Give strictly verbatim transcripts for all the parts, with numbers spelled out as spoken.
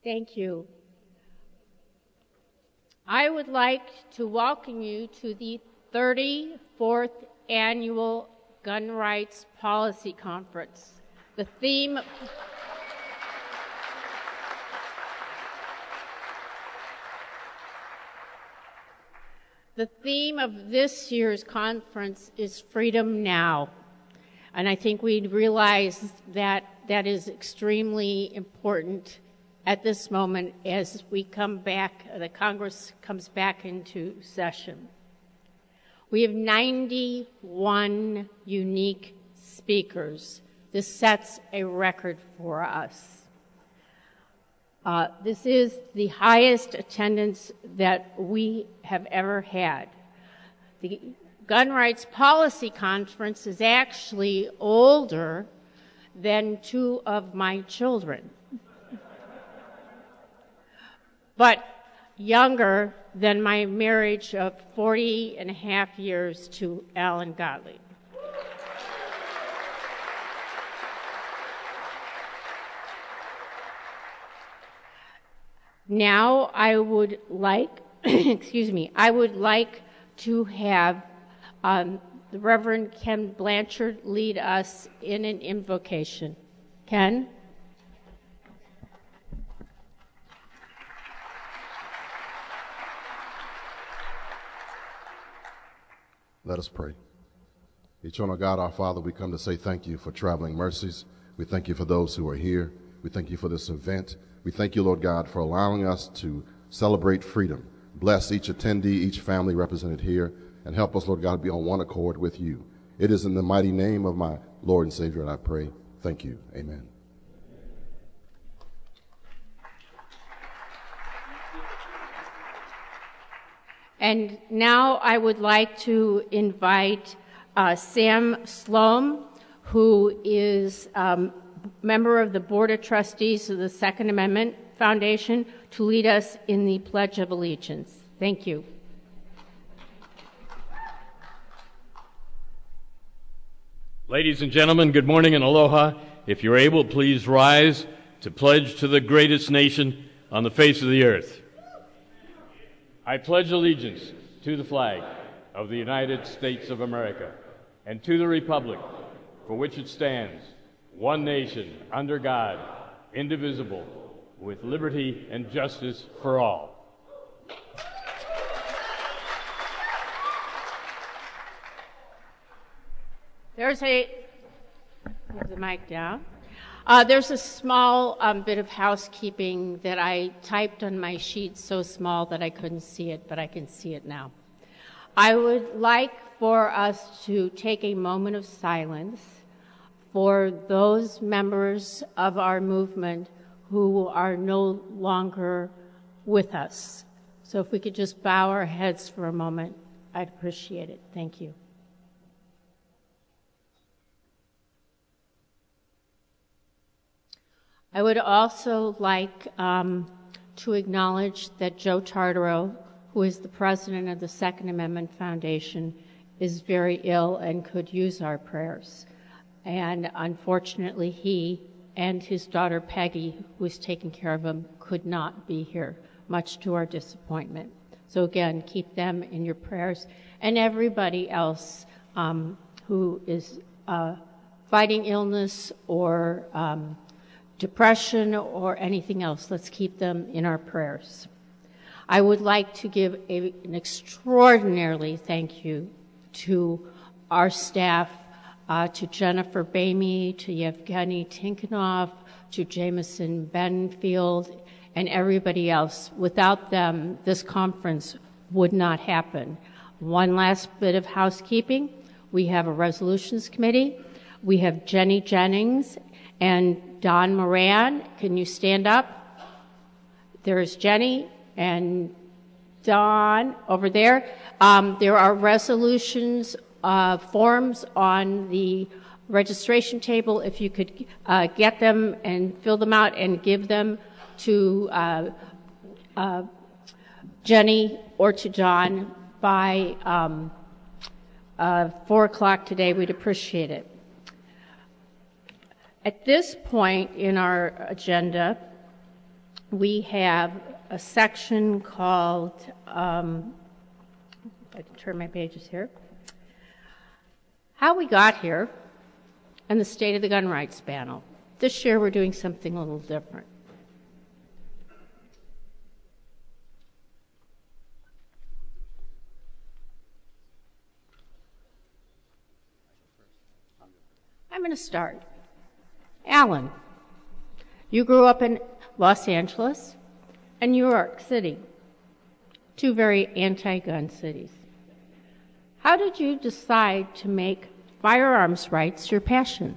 Thank you. I would like to welcome you to the thirty-fourth Annual Gun Rights Policy Conference. The theme The theme of this year's conference is Freedom Now. And I think we realize that that is extremely important at this moment as we come back, the Congress comes back into session. We have ninety-one unique speakers. This sets a record for us. Uh, this is the highest attendance that we have ever had. The Gun Rights Policy Conference is actually older than two of my children, but younger than my marriage of forty and a half years to Alan Gottlieb. Now I would like, excuse me, I would like to have um, the Reverend Ken Blanchard lead us in an invocation. Ken? Let us pray. Eternal God, our Father, we come to say thank you for traveling mercies. We thank you for those who are here. We thank you for this event. We thank you, Lord God, for allowing us to celebrate freedom. Bless each attendee, each family represented here, and help us, Lord God, to be on one accord with you. It is in the mighty name of my Lord and Savior that I pray. Thank you. Amen. And now I would like to invite uh, Sam Sloan, who is um, member of the Board of Trustees of the Second Amendment Foundation, to lead us in the Pledge of Allegiance. Thank you. Ladies and gentlemen, good morning and aloha. If you're able, please rise to pledge to the greatest nation on the face of the earth. I pledge allegiance to the flag of the United States of America and to the republic for which it stands, one nation, under God, indivisible, with liberty and justice for all. There's a, move the mic down. Uh, there's a small um, bit of housekeeping that I typed on my sheet so small that I couldn't see it, but I can see it now. I would like for us to take a moment of silence for those members of our movement who are no longer with us. So if we could just bow our heads for a moment, I'd appreciate it. Thank you. I would also like um, to acknowledge that Joe Tartaro, who is the president of the Second Amendment Foundation, is very ill and could use our prayers. And unfortunately, he and his daughter Peggy, who is taking care of him, could not be here, much to our disappointment. So again, keep them in your prayers, and everybody else um, who is uh, fighting illness or um, depression or anything else. Let's keep them in our prayers. I would like to give a, an extraordinarily thank you to our staff, uh, to Jennifer Bamey, to Yevgeny Tinkanoff, to Jameson Benfield, and everybody else. Without them, this conference would not happen. One last bit of housekeeping. We have a resolutions committee. We have Jenny Jennings and Don Moran. Can you stand up? There's Jenny and Don over there. Um, there are resolutions, uh, forms on the registration table. If you could uh, get them and fill them out and give them to uh, uh, Jenny or to Don by um, uh, four o'clock today, we'd appreciate it. At this point in our agenda, we have a section called, um, if I can turn my pages here, How We Got Here and the State of the Gun Rights Panel. This year we're doing something a little different. I'm going to start. Alan, you grew up in Los Angeles and New York City, two very anti-gun cities. How did you decide to make firearms rights your passion?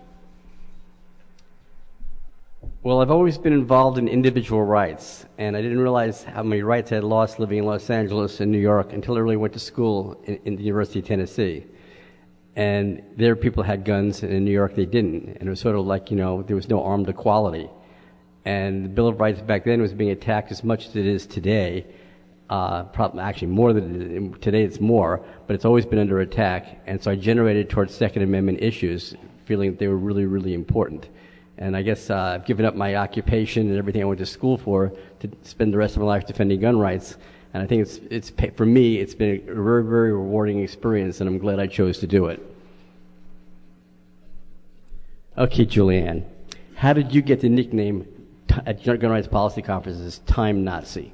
Well, I've always been involved in individual rights, and I didn't realize how many rights I had lost living in Los Angeles and New York until I really went to school in, in the University of Tennessee. And there people had guns, and in New York they didn't. And it was sort of like, you know, there was no armed equality. And the Bill of Rights back then was being attacked as much as it is today. Uh, probably, actually more than it is. Today it's more, but it's always been under attack. And so I generated towards Second Amendment issues, feeling that they were really, really important. And I guess uh, I've given up my occupation and everything I went to school for to spend the rest of my life defending gun rights. And I think it's, it's for me, it's been a very, very rewarding experience, and I'm glad I chose to do it. Okay, Julianne, how did you get the nickname t- at Gun Rights Policy Conferences, Time Nazi?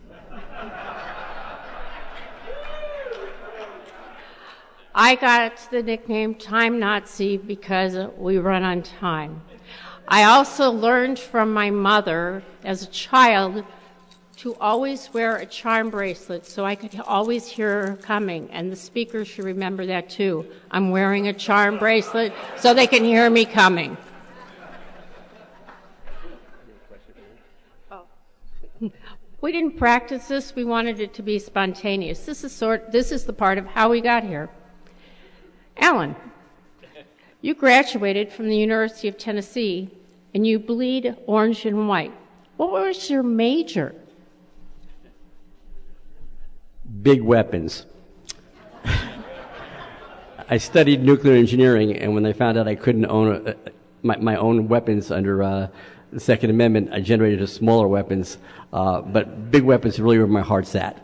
I got the nickname Time Nazi because we run on time. I also learned from my mother as a child to always wear a charm bracelet so I could always hear her coming. And the speakers should remember that too. I'm wearing a charm bracelet so they can hear me coming. Oh. We didn't practice this. We wanted it to be spontaneous. This is sort. This is the part of how we got here. Alan, you graduated from the University of Tennessee and you bleed orange and white. What was your major? Big weapons. I studied nuclear engineering, and when they found out I couldn't own a, my, my own weapons under uh, the Second Amendment, I generated a smaller weapons. Uh, but big weapons really where my heart's at.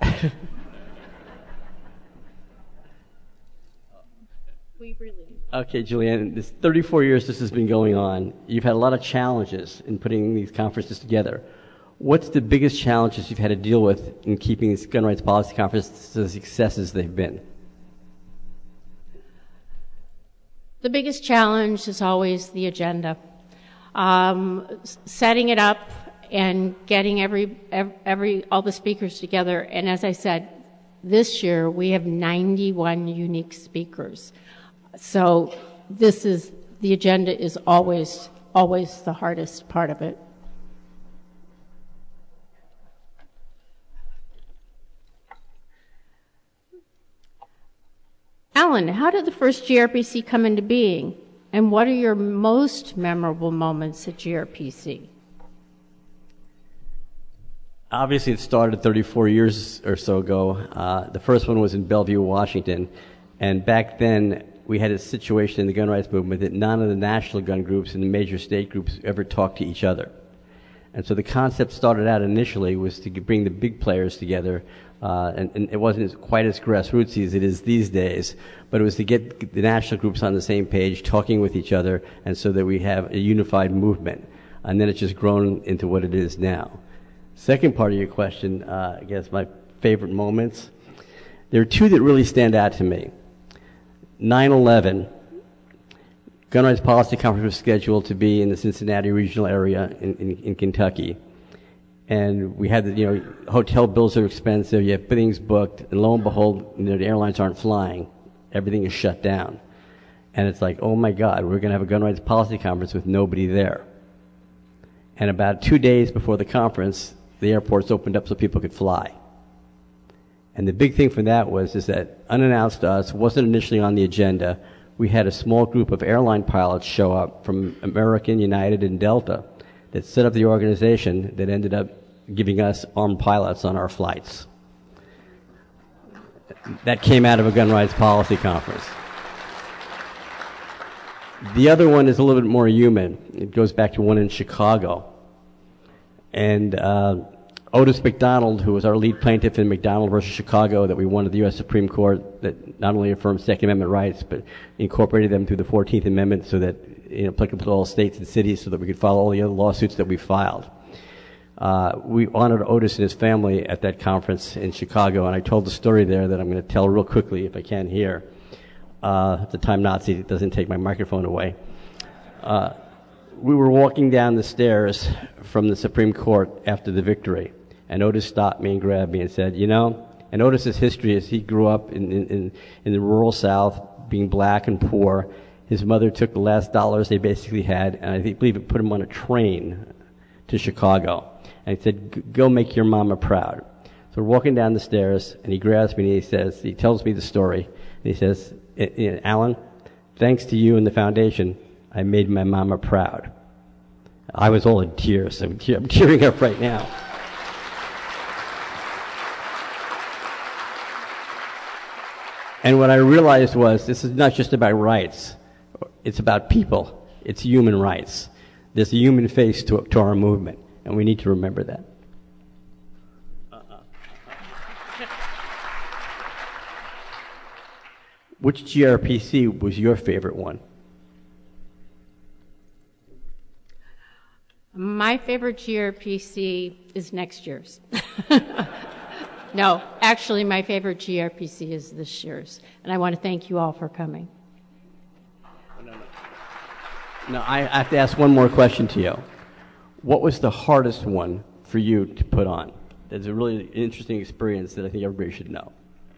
We really. Okay, Julianne, this thirty-four years this has been going on. You've had a lot of challenges in putting these conferences together. What's the biggest challenges you've had to deal with in keeping these gun rights policy conferences the successes they've been? The biggest challenge is always the agenda. Um, setting it up and getting every, every, every all the speakers together. And as I said, this year we have ninety-one unique speakers. So this is, the agenda is always, always the hardest part of it. Alan, how did the first G R P C come into being? And what are your most memorable moments at G R P C? Obviously, it started thirty-four years or so ago. Uh, the first one was in Bellevue, Washington. And back then, we had a situation in the gun rights movement that none of the national gun groups and the major state groups ever talked to each other. And so the concept started out initially was to bring the big players together. Uh, and, and it wasn't quite as grassrootsy as it is these days, but it was to get the national groups on the same page, talking with each other, and so that we have a unified movement. And then it's just grown into what it is now. Second part of your question, uh, I guess my favorite moments. There are two that really stand out to me. nine eleven, Gun Rights Policy Conference was scheduled to be in the Cincinnati regional area in, in, in Kentucky. And we had the, you know, hotel bills are expensive, you have things booked, and lo and behold, you know, the airlines aren't flying. Everything is shut down. And it's like, oh my God, we're going to have a gun rights policy conference with nobody there. And about two days before the conference, the airports opened up so people could fly. And the big thing from that was is that, unannounced to us, wasn't initially on the agenda, we had a small group of airline pilots show up from American, United, and Delta that set up the organization that ended up giving us armed pilots on our flights. That came out of a gun rights policy conference. The other one is a little bit more human. It goes back to one in Chicago. And uh, Otis McDonald, who was our lead plaintiff in McDonald versus Chicago, that we won at the U S Supreme Court, that not only affirmed Second Amendment rights, but incorporated them through the fourteenth Amendment so that, you know, applicable to all states and cities so that we could follow all the other lawsuits that we filed. Uh, we honored Otis and his family at that conference in Chicago, and I told the story there that I'm going to tell real quickly if I can here. Uh, the time Nazi doesn't take my microphone away. Uh, we were walking down the stairs from the Supreme Court after the victory, and Otis stopped me and grabbed me and said, you know, and Otis's history is he grew up in, in, in the rural South, being black and poor. His mother took the last dollars they basically had, and I believe it put him on a train to Chicago. And he said, go make your mama proud. So we're walking down the stairs, and he grabs me and he says, he tells me the story, and he says, Alan, thanks to you and the foundation, I made my mama proud. I was all in tears. I'm, te- I'm tearing up right now. And what I realized was this is not just about rights. It's about people. It's human rights. There's a human face to, to our movement, and we need to remember that. Uh-uh. Which G R P C was your favorite one? My favorite G R P C is next year's. No, actually, my favorite G R P C is this year's, and I want to thank you all for coming. No, no. No, I have to ask one more question to you. What was the hardest one for you to put on? It's a really interesting experience that I think everybody should know.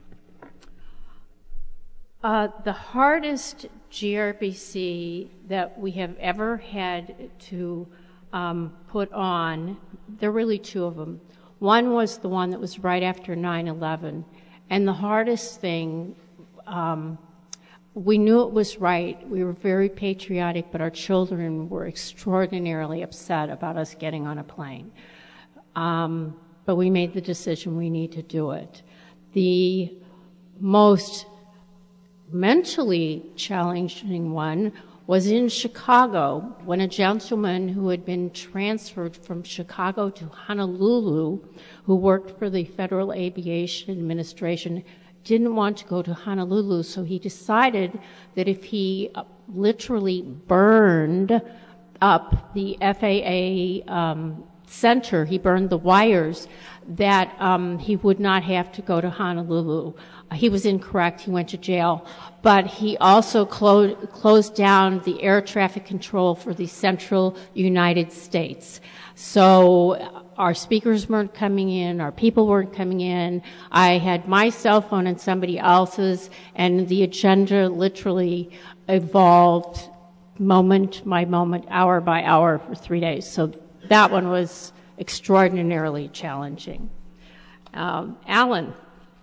Uh, the hardest G R P C that we have ever had to um, put on, there are really two of them. One was the one that was right after nine eleven, and the hardest thing, um, we knew it was right. We were very patriotic, but our children were extraordinarily upset about us getting on a plane. Um, but we made the decision we need to do it. The most mentally challenging one was in Chicago when a gentleman who had been transferred from Chicago to Honolulu, who worked for the Federal Aviation Administration, didn't want to go to Honolulu, so he decided that if he uh, literally burned up the F A A um, center, he burned the wires, that um, he would not have to go to Honolulu. Uh, he was incorrect. He went to jail. But he also clo- closed down the air traffic control for the central United States. So our speakers weren't coming in, our people weren't coming in. I had my cell phone and somebody else's, and the agenda literally evolved moment by moment, hour by hour for three days. So that one was extraordinarily challenging. Um, Alan,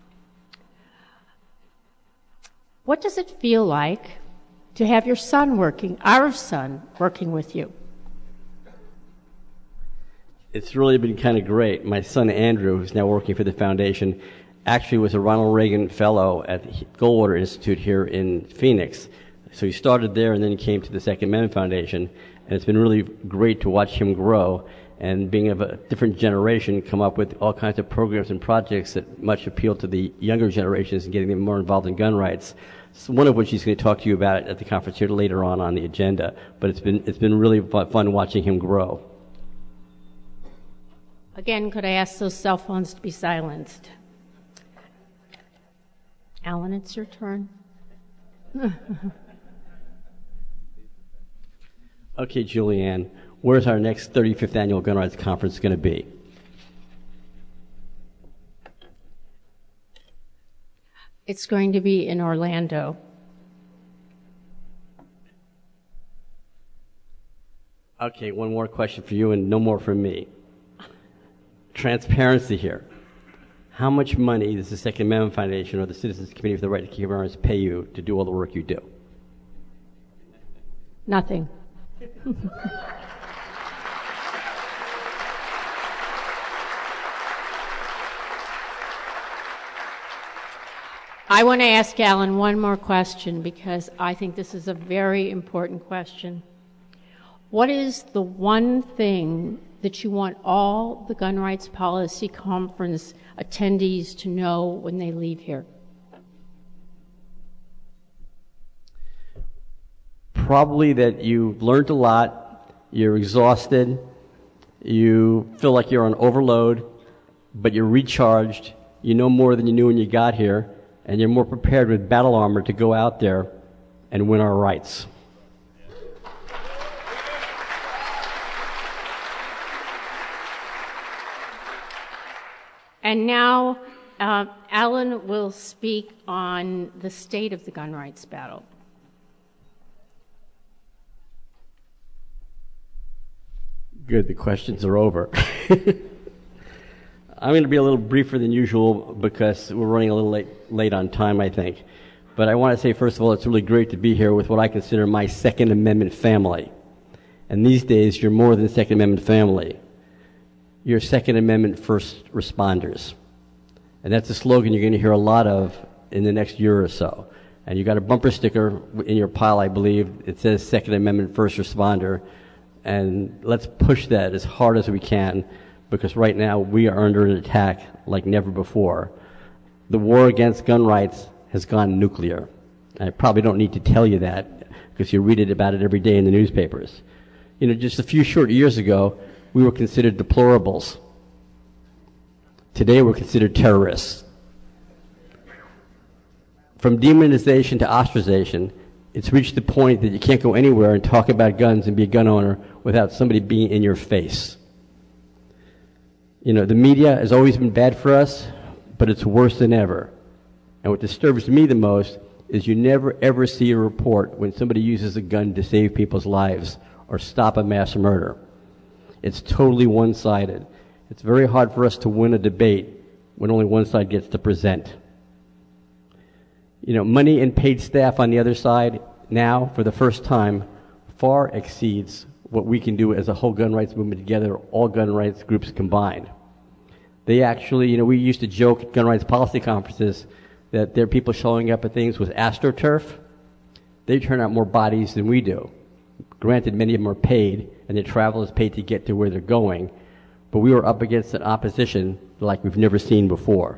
what does it feel like to have your son working, our son, working with you? It's really been kind of great. My son Andrew, who's now working for the foundation, actually was a Ronald Reagan Fellow at the Goldwater Institute here in Phoenix. So he started there and then came to the Second Amendment Foundation, and it's been really great to watch him grow and, being of a different generation, come up with all kinds of programs and projects that much appeal to the younger generations and getting them more involved in gun rights. So one of which he's going to talk to you about at the conference here later on on the agenda. But it's been it's been really fun watching him grow. Again, could I ask those cell phones to be silenced? Alan, it's your turn. Okay, Julianne, where's our next thirty-fifth Annual Gun Rights Conference going to be? It's going to be in Orlando. Okay, one more question for you and no more from me. Transparency here. How much money does the Second Amendment Foundation or the Citizens Committee for the Right to Keep Arms pay you to do all the work you do? Nothing. I want to ask Alan one more question because I think this is a very important question. What is the one thing that you want all the Gun Rights Policy Conference attendees to know when they leave here? Probably that you've learned a lot, you're exhausted, you feel like you're on overload, but you're recharged, you know more than you knew when you got here, and you're more prepared with battle armor to go out there and win our rights. And now, uh, Alan will speak on the state of the gun rights battle. Good, the questions are over. I'm going to be a little briefer than usual because we're running a little late, late on time, I think. But I want to say, first of all, it's really great to be here with what I consider my Second Amendment family. And these days, you're more than Second Amendment family. You're Second Amendment first responders. And that's a slogan you're going to hear a lot of in the next year or so. And you got a bumper sticker in your pile, I believe. It says Second Amendment first responder. And let's push that as hard as we can, because right now we are under an attack like never before. The war against gun rights has gone nuclear. I probably don't need to tell you that, because you read it about it every day in the newspapers. You know, just a few short years ago, we were considered deplorables. Today we're considered terrorists. From demonization to ostracization, it's reached the point that you can't go anywhere and talk about guns and be a gun owner without somebody being in your face. You know, the media has always been bad for us, but it's worse than ever. And what disturbs me the most is you never ever see a report when somebody uses a gun to save people's lives or stop a mass murder. It's totally one-sided. It's very hard for us to win a debate when only one side gets to present. You know, money and paid staff on the other side now, for the first time, far exceeds what we can do as a whole gun rights movement together, all gun rights groups combined. They actually, you know, we used to joke at gun rights policy conferences that there are people showing up at things with AstroTurf. They turn out more bodies than we do. Granted, many of them are paid, and their travel is paid to get to where they're going, but we were up against an opposition like we've never seen before.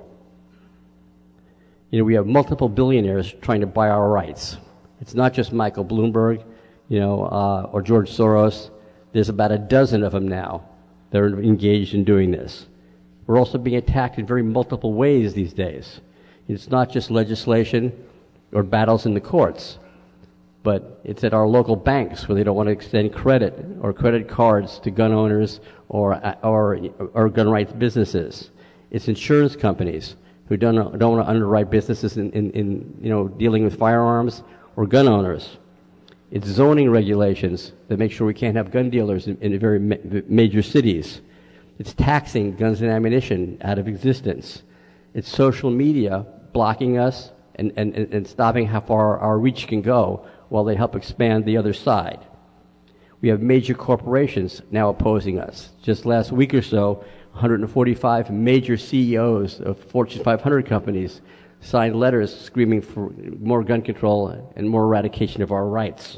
You know, we have multiple billionaires trying to buy our rights. It's not just Michael Bloomberg, you know, uh, or George Soros. There's about a dozen of them now that are engaged in doing this. We're also being attacked in very multiple ways these days. It's not just legislation or battles in the courts, but it's at our local banks where they don't want to extend credit or credit cards to gun owners or or, or gun rights businesses. It's insurance companies who don't don't want to underwrite businesses in, in, in you know dealing with firearms or gun owners. It's zoning regulations that make sure we can't have gun dealers in, in very ma- major cities. It's taxing guns and ammunition out of existence. It's social media blocking us and, and, and stopping how far our reach can go while they help expand the other side. We have major corporations now opposing us. Just last week or so, one hundred forty-five major C E Os of Fortune five hundred companies signed letters screaming for more gun control and more eradication of our rights.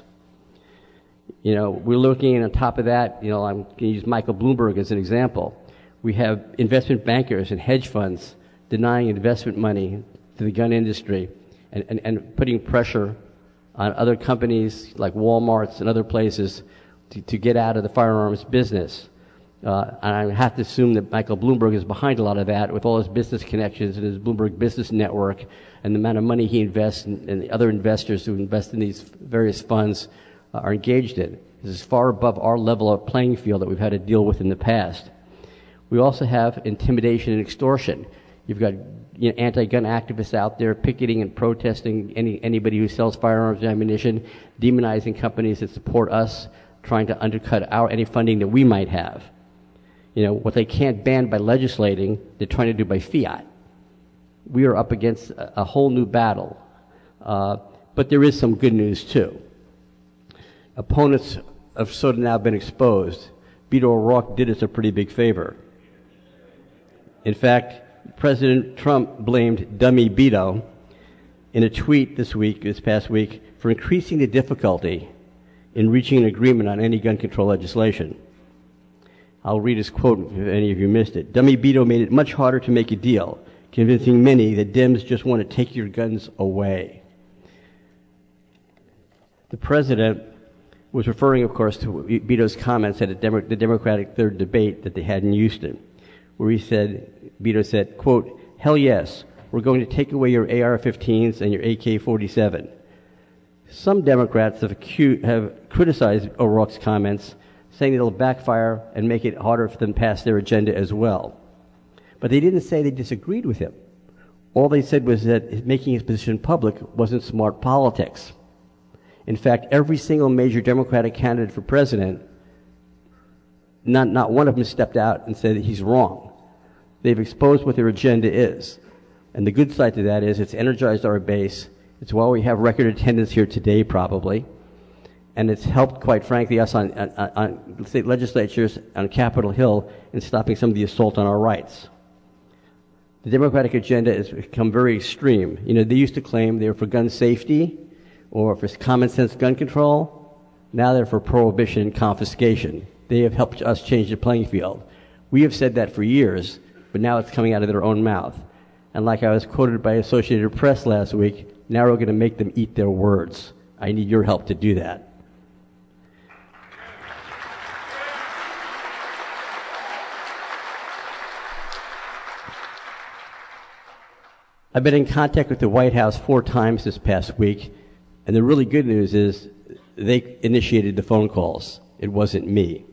You know, we're looking, and on top of that, you know, I'm going to use Michael Bloomberg as an example. We have investment bankers and hedge funds denying investment money to the gun industry and, and, and putting pressure on other companies like Walmart's and other places to, to get out of the firearms business. Uh, and I have to assume that Michael Bloomberg is behind a lot of that with all his business connections and his Bloomberg Business Network and the amount of money he invests in, and the other investors who invest in these various funds uh, are engaged in. This is far above our level of playing field that we've had to deal with in the past. We also have intimidation and extortion. You've got you know, anti-gun activists out there picketing and protesting any anybody who sells firearms and ammunition, demonizing companies that support us, trying to undercut our any funding that we might have. You know, what they can't ban by legislating, they're trying to do by fiat. We are up against a, a whole new battle. Uh, but there is some good news, too. Opponents have sort of now been exposed. Beto O'Rourke did us a pretty big favor. In fact, President Trump blamed dummy Beto in a tweet this week, this past week, for increasing the difficulty in reaching an agreement on any gun control legislation. I'll read his quote if any of you missed it. Dummy Beto made it much harder to make a deal, convincing many that Dems just want to take your guns away. The president was referring, of course, to Beto's comments at a Demo- the Democratic third debate that they had in Houston, where he said, Beto said, quote, hell yes, we're going to take away your A R fifteens and your A K forty-seven. Some Democrats have, acu- have criticized O'Rourke's comments, saying it'll backfire and make it harder for them to pass their agenda as well. But they didn't say they disagreed with him. All they said was that making his position public wasn't smart politics. In fact, every single major Democratic candidate for president, not, not one of them stepped out and said that he's wrong. They've exposed what their agenda is. And the good side to that is it's energized our base. It's why we have record attendance here today, probably. And it's helped, quite frankly, us on, on, on state legislatures on Capitol Hill in stopping some of the assault on our rights. The Democratic agenda has become very extreme. You know, they used to claim they were for gun safety or for common sense gun control. Now they're for prohibition and confiscation. They have helped us change the playing field. We have said that for years, but now it's coming out of their own mouth. And like I was quoted by Associated Press last week, now we're going to make them eat their words. I need your help to do that. I've been in contact with the White House four times this past week, and the really good news is they initiated the phone calls. It wasn't me.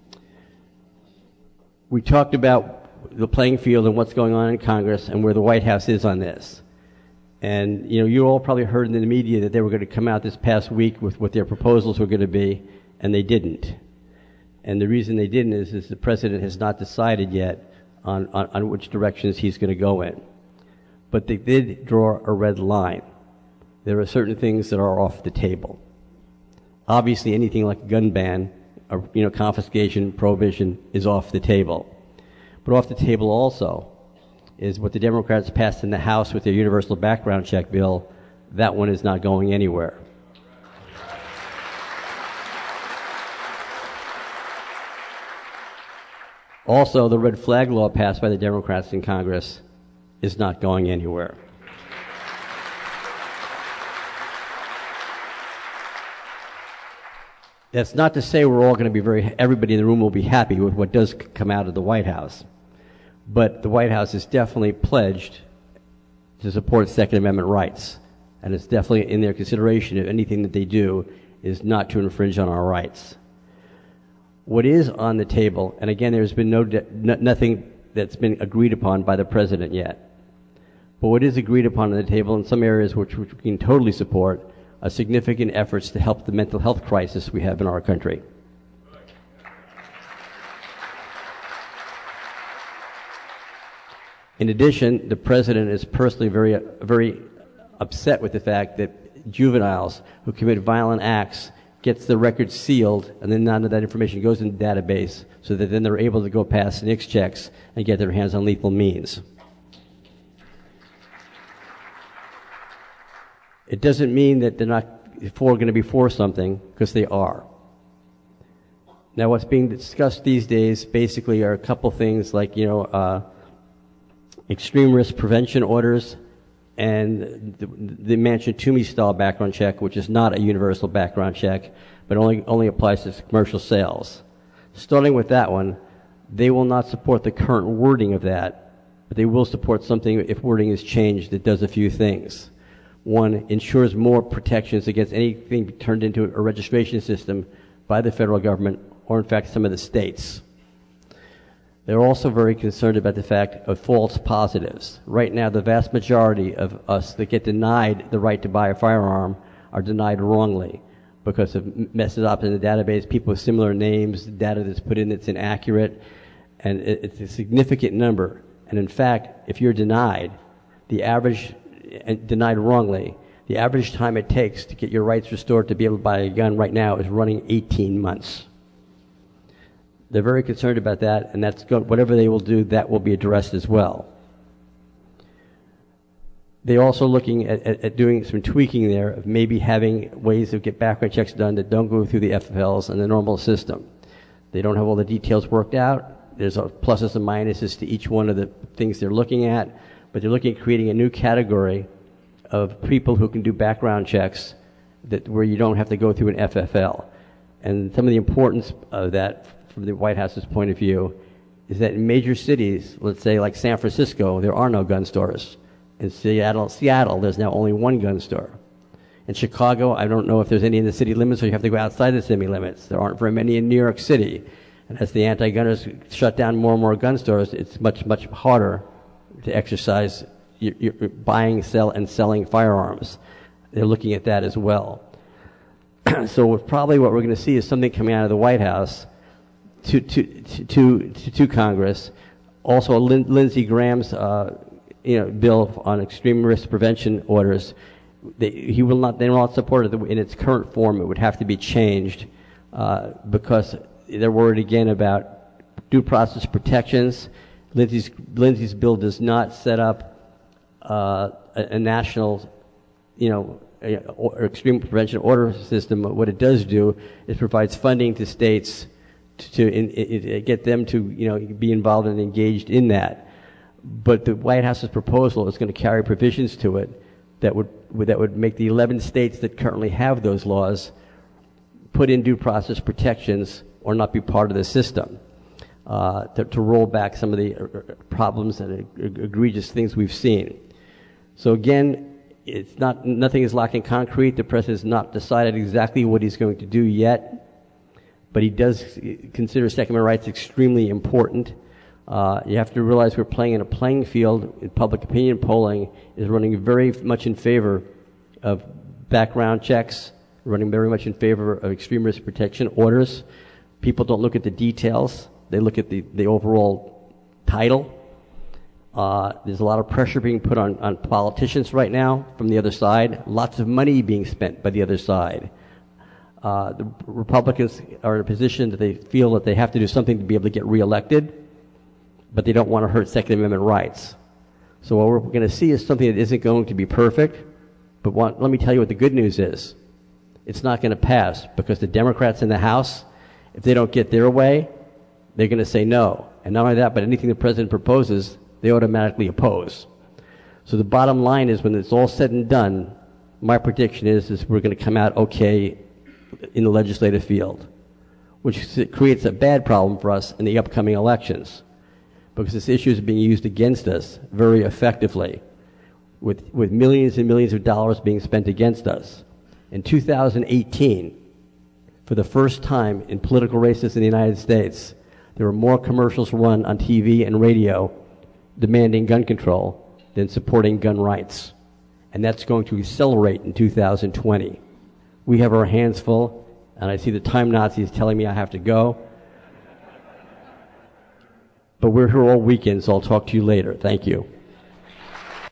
We talked about the playing field and what's going on in Congress and where the White House is on this. And, you know, you all probably heard in the media that they were going to come out this past week with what their proposals were going to be, and they didn't. And the reason they didn't is, is the president has not decided yet on, on, on which directions he's going to go in. But they did draw a red line. There are certain things that are off the table. Obviously, anything like a gun ban, or, you know, confiscation, prohibition is off the table. But off the table also is what the Democrats passed in the House with their universal background check bill. That one is not going anywhere. Also, the red flag law passed by the Democrats in Congress is not going anywhere. That's not to say we're all going to be very, everybody in the room will be happy with what does come out of the White House. But the White House is definitely pledged to support Second Amendment rights. And it's definitely in their consideration if anything that they do is not to infringe on our rights. What is on the table, and again, there's been no, de- no nothing that's been agreed upon by the president yet. But what is agreed upon on the table in some areas which, which we can totally support are significant efforts to help the mental health crisis we have in our country. In addition, the president is personally very, very upset with the fact that juveniles who commit violent acts gets the record sealed, and then none of that information goes in the database, so that then they're able to go past N I C S checks and get their hands on lethal means. It doesn't mean that they're not for going to be for something, because they are. Now, what's being discussed these days basically are a couple things like, you know, uh, extreme risk prevention orders and the, the Manchin-Toomey style background check, which is not a universal background check, but only only applies to commercial sales. Starting with that one, they will not support the current wording of that, but they will support something if wording is changed that does a few things. One, ensures more protections against anything turned into a registration system by the federal government or, in fact, some of the states. They're also very concerned about the fact of false positives. Right now, the vast majority of us that get denied the right to buy a firearm are denied wrongly because of messes up in the database, people with similar names, data that's put in that's inaccurate, and it's a significant number. And in fact, if you're denied, the average, and denied wrongly, the average time it takes to get your rights restored to be able to buy a gun right now is running eighteen months. They're very concerned about that, and that's go- whatever they will do, that will be addressed as well. They're also looking at, at, at doing some tweaking there of maybe having ways to get background checks done that don't go through the F F Ls and the normal system. They don't have all the details worked out. There's a pluses and minuses to each one of the things they're looking at, but they're looking at creating a new category of people who can do background checks that where you don't have to go through an F F L. And some of the importance of that from the White House's point of view is that in major cities, let's say like San Francisco, there are no gun stores. In Seattle, Seattle, there's now only one gun store. In Chicago, I don't know if there's any in the city limits, or you have to go outside the city limits. There aren't very many in New York City. And as the anti-gunners shut down more and more gun stores, it's much, much harder to exercise your, your buying, sell, and selling firearms. They're looking at that as well. So probably what we're going to see is something coming out of the White House to to to to, to Congress. Also, Lin- Lindsey Graham's uh, you know bill on extreme risk prevention orders. They, he will not. They will not support it in its current form. It would have to be changed uh, because they're worried again about due process protections. Lindsey's Lindsey's bill does not set up uh, a, a national, you know. Or extreme prevention order system. What it does do is provides funding to states to, to in, in, get them to you know be involved and engaged in that. But the White House's proposal is going to carry provisions to it that would that would make the eleven states that currently have those laws put in due process protections or not be part of the system uh, to, to roll back some of the problems and egregious things we've seen. So again. It's not, nothing is locked in concrete. The president has not decided exactly what he's going to do yet, but he does consider Second Amendment rights extremely important. Uh, you have to realize we're playing in a playing field. In public opinion polling is running very much in favor of background checks, running very much in favor of extreme risk protection orders. People don't look at the details. They look at the, the overall title. Uh, there's a lot of pressure being put on, on politicians right now from the other side. Lots of money being spent by the other side. Uh, the Republicans are in a position that they feel that they have to do something to be able to get reelected, but they don't want to hurt Second Amendment rights. So what we're going to see is something that isn't going to be perfect, but want, let me tell you what the good news is. It's not going to pass because the Democrats in the House, if they don't get their way, they're going to say no. And not only that, but anything the president proposes, they automatically oppose. So the bottom line is when it's all said and done, my prediction is, is we're going to come out okay in the legislative field, which creates a bad problem for us in the upcoming elections because this issue is being used against us very effectively with, with millions and millions of dollars being spent against us. In two thousand eighteen, for the first time in political races in the United States, there were more commercials run on T V and radio demanding gun control than supporting gun rights. And that's going to accelerate in two thousand twenty. We have our hands full, and I see the time Nazis telling me I have to go. But we're here all weekend, so I'll talk to you later. Thank you.